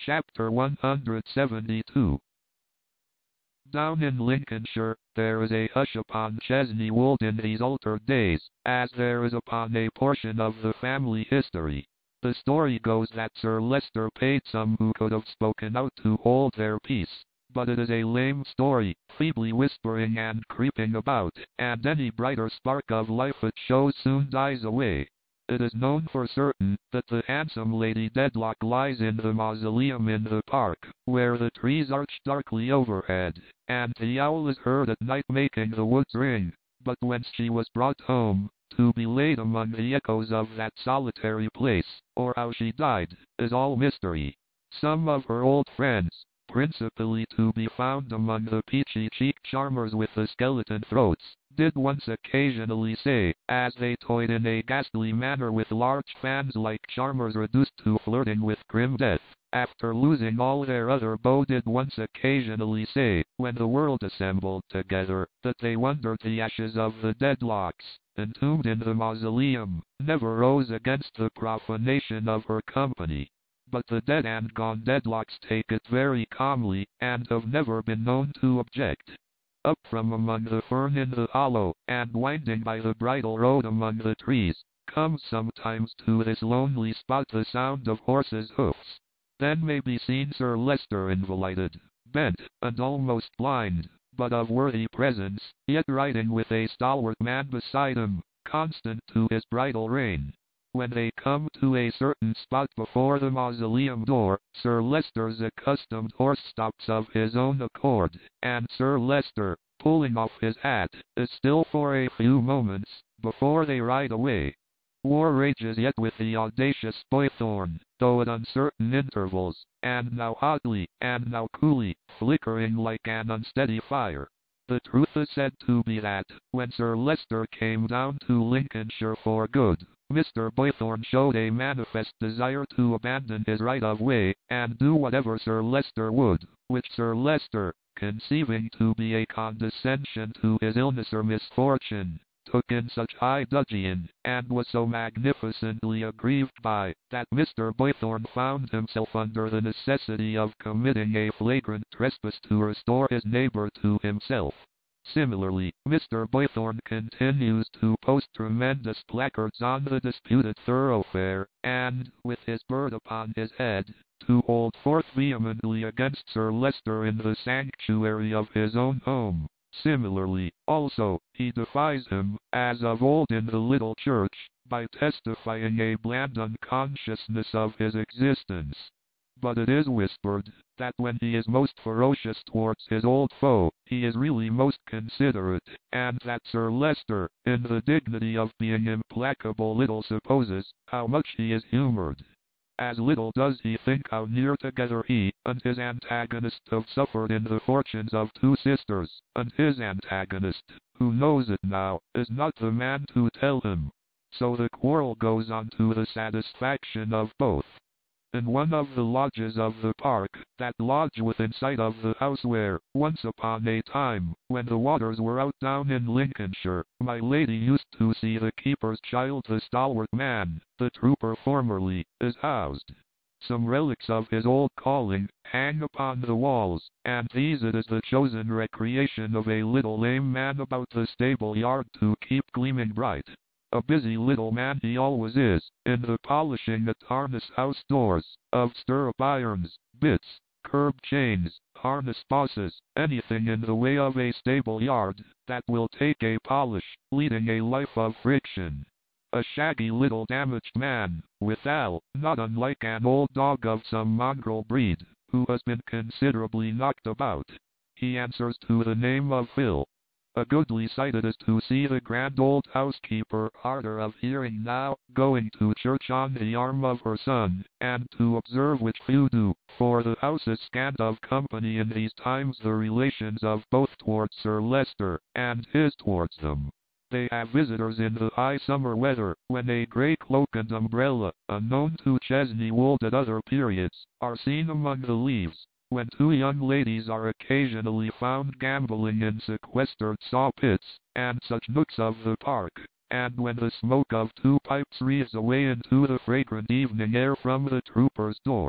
Chapter 172. Down in Lincolnshire, there is a hush upon Chesney Wold in these altered days, as there is upon a portion of the family history. The story goes that Sir Leicester paid some who could have spoken out to hold their peace, but it is a lame story, feebly whispering and creeping about, and any brighter spark of life it shows soon dies away. It is known for certain that the handsome Lady Dedlock lies in the mausoleum in the park, where the trees arch darkly overhead, and the owl is heard at night making the woods ring, but whence she was brought home, to be laid among the echoes of that solitary place, or how she died, is all mystery. Some of her old friends, principally to be found among the peachy-cheeked charmers with the skeleton throats, did once occasionally say, as they toyed in a ghastly manner with large fans like charmers reduced to flirting with grim death, after losing all their other beaux did once occasionally say, when the world assembled together, that they wondered the ashes of the Dedlocks, entombed in the mausoleum, never rose against the profanation of her company. But the dead and gone Dedlocks take it very calmly, and have never been known to object. Up from among the fern in the hollow, and winding by the bridle road among the trees, comes sometimes to this lonely spot the sound of horses' hoofs. Then may be seen Sir Leicester invalided, bent, and almost blind, but of worthy presence, yet riding with a stalwart man beside him, constant to his bridle rein. When they come to a certain spot before the mausoleum door, Sir Leicester's accustomed horse stops of his own accord, and Sir Leicester, pulling off his hat, is still for a few moments, before they ride away. War rages yet with the audacious Boythorn, though at uncertain intervals, and now hotly, and now coolly, flickering like an unsteady fire. The truth is said to be that, when Sir Leicester came down to Lincolnshire for good, Mr. Boythorn showed a manifest desire to abandon his right of way, and do whatever Sir Leicester would, which Sir Leicester, conceiving to be a condescension to his illness or misfortune, took in such high dudgeon, and was so magnificently aggrieved by, that Mr. Boythorn found himself under the necessity of committing a flagrant trespass to restore his neighbour to himself. Similarly, Mr. Boythorn continues to post tremendous placards on the disputed thoroughfare, and, with his bird upon his head, to hold forth vehemently against Sir Leicester in the sanctuary of his own home. Similarly, also, he defies him, as of old in the little church, by testifying a bland unconsciousness of his existence. But it is whispered, that when he is most ferocious towards his old foe, he is really most considerate, and that Sir Leicester, in the dignity of being implacable, little supposes how much he is humoured. As little does he think how near together he and his antagonist have suffered in the fortunes of two sisters, and his antagonist, who knows it now, is not the man to tell him. So the quarrel goes on to the satisfaction of both. In one of the lodges of the park, that lodge within sight of the house where, once upon a time, when the waters were out down in Lincolnshire, my lady used to see the keeper's child, the stalwart man, the trooper formerly, is housed. Some relics of his old calling hang upon the walls, and these it is the chosen recreation of a little lame man about the stable yard to keep gleaming bright. A busy little man he always is, in the polishing at harness house doors, of stirrup irons, bits, curb chains, harness bosses, anything in the way of a stable yard, that will take a polish, leading a life of friction. A shaggy little damaged man, withal, not unlike an old dog of some mongrel breed, who has been considerably knocked about. He answers to the name of Phil. A goodly sight it is to see the grand old housekeeper, harder of hearing now, going to church on the arm of her son, and to observe which few do, for the house is scant of company in these times, the relations of both towards Sir Leicester, and his towards them. They have visitors in the high summer weather, when a grey cloak and umbrella, unknown to Chesney Wold at other periods, are seen among the leaves. When two young ladies are occasionally found gambling in sequestered saw pits, and such nooks of the park, and when the smoke of two pipes wreathes away into the fragrant evening air from the trooper's door.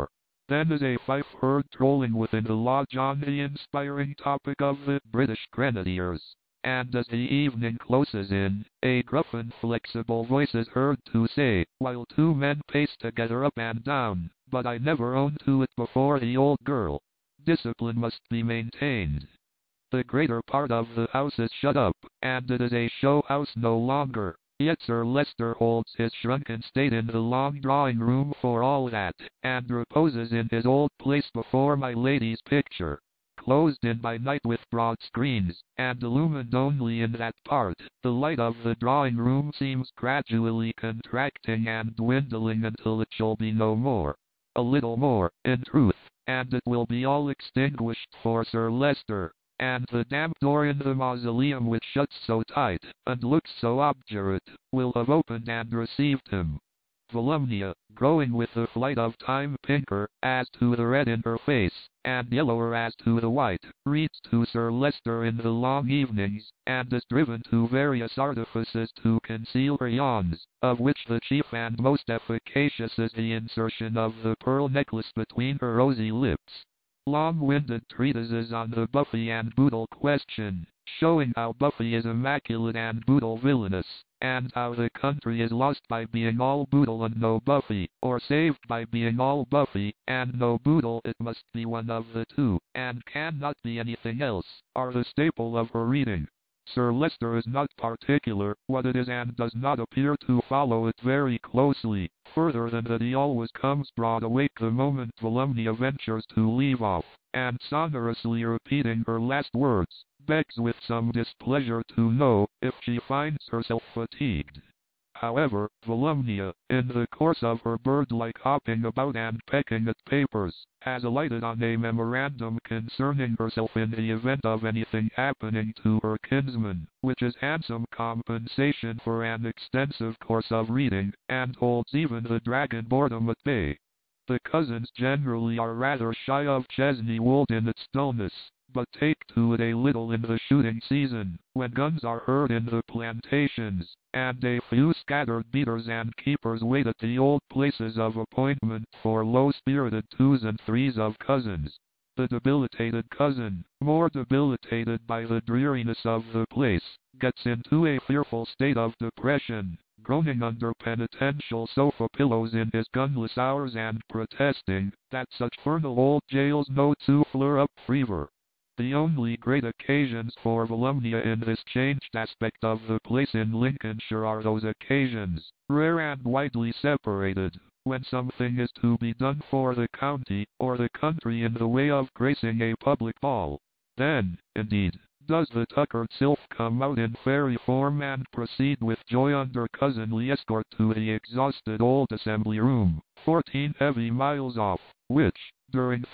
Then is a fife heard trolling within the lodge on the inspiring topic of the British Grenadiers. And as the evening closes in, a gruff and flexible voice is heard to say, while two men pace together up and down, "But I never owned to it before, the old girl. Discipline must be maintained." The greater part of the house is shut up, and it is a show house no longer. Yet Sir Leicester holds his shrunken state in the long drawing-room for all that, and reposes in his old place before my lady's picture. Closed in by night with broad screens, and illumined only in that part, the light of the drawing-room seems gradually contracting and dwindling until it shall be no more. A little more, in truth, and it will be all extinguished for Sir Leicester, and the damp door in the mausoleum, which shuts so tight, and looks so obdurate, will have opened and received him. Volumnia, growing with the flight of time pinker as to the red in her face, and yellower as to the white, reads to Sir Leicester in the long evenings, and is driven to various artifices to conceal her yawns, of which the chief and most efficacious is the insertion of the pearl necklace between her rosy lips. Long-winded treatises on the Buffy and Boodle question, showing how Buffy is immaculate and Boodle villainous, and how the country is lost by being all Boodle and no Buffy, or saved by being all Buffy and no Boodle. It must be one of the two, and cannot be anything else, are the staple of her reading. Sir Leicester is not particular what it is, and does not appear to follow it very closely, further than that he always comes broad awake the moment Volumnia ventures to leave off, and sonorously repeating her last words, begs with some displeasure to know if she finds herself fatigued. However, Volumnia, in the course of her bird-like hopping about and pecking at papers, has alighted on a memorandum concerning herself in the event of anything happening to her kinsman, which is handsome compensation for an extensive course of reading, and holds even the dragon boredom at bay. The cousins generally are rather shy of Chesney Wold in its dullness, but take to it a little in the shooting season, when guns are heard in the plantations, and a few scattered beaters and keepers wait at the old places of appointment for low-spirited twos and threes of cousins. The debilitated cousin, more debilitated by the dreariness of the place, gets into a fearful state of depression, groaning under penitential sofa pillows in his gunless hours and protesting that such infernal old jails know to flare up fever. The only great occasions for Volumnia in this changed aspect of the place in Lincolnshire are those occasions, rare and widely separated, when something is to be done for the county or the country in the way of gracing a public ball. Then, indeed, does the tuckered sylph come out in fairy form and proceed with joy under cousinly escort to the exhausted old assembly room, 14 heavy miles off, which, during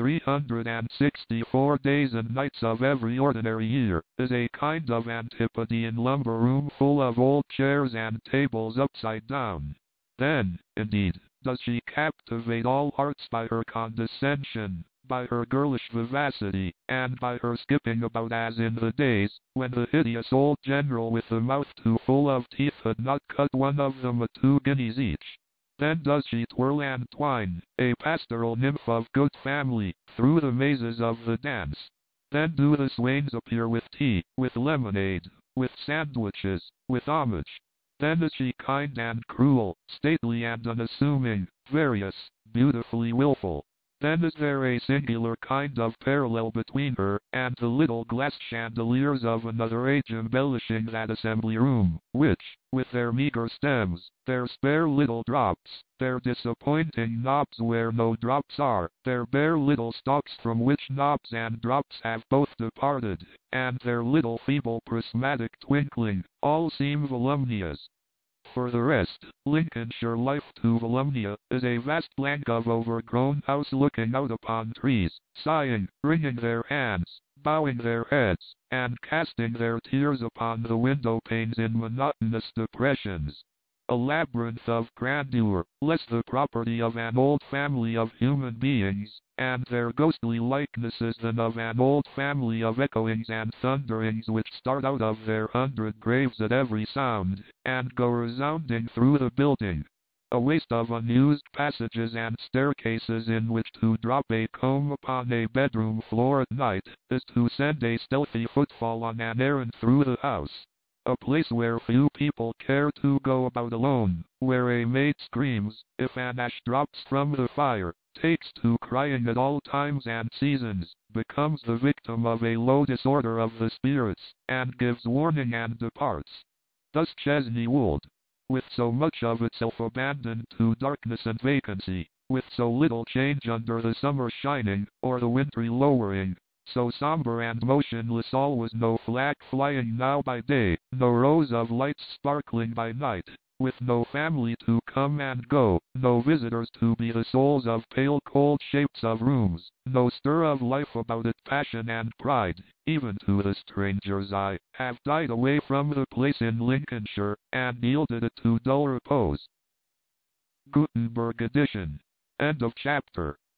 364 days and nights of every ordinary year, is a kind of antipodean lumber room full of old chairs and tables upside down. Then, indeed, does she captivate all hearts by her condescension, by her girlish vivacity, and by her skipping about as in the days when the hideous old general with the mouth too full of teeth had not cut one of them at 2 guineas each. Then does she twirl and twine, a pastoral nymph of good family, through the mazes of the dance. Then do the swains appear with tea, with lemonade, with sandwiches, with homage. Then is she kind and cruel, stately and unassuming, various, beautifully wilful. Then is there a singular kind of parallel between her and the little glass chandeliers of another age embellishing that assembly room, which, with their meager stems, their spare little drops, their disappointing knobs where no drops are, their bare little stalks from which knobs and drops have both departed, and their little feeble prismatic twinkling, all seem Volumnia's. For the rest, Lincolnshire life to Volumnia is a vast blank of overgrown house looking out upon trees, sighing, wringing their hands, bowing their heads, and casting their tears upon the window panes in monotonous depressions. A labyrinth of grandeur, less the property of an old family of human beings, and their ghostly likenesses than of an old family of echoings and thunderings which start out of their 100 graves at every sound, and go resounding through the building. A waste of unused passages and staircases in which to drop a comb upon a bedroom floor at night is to send a stealthy footfall on an errand through the house. A place where few people care to go about alone, where a maid screams if an ash drops from the fire, takes to crying at all times and seasons, becomes the victim of a low disorder of the spirits, and gives warning and departs. Thus Chesney Wold, with so much of itself abandoned to darkness and vacancy, with so little change under the summer shining, or the wintry lowering, so somber and motionless always, no flag flying now by day, no rows of lights sparkling by night, with no family to come and go, no visitors to be the souls of pale cold shapes of rooms, no stir of life about it, passion and pride, even to the stranger's eye, have died away from the place in Lincolnshire, and yielded it to dull repose. Gutenberg edition. End of chapter.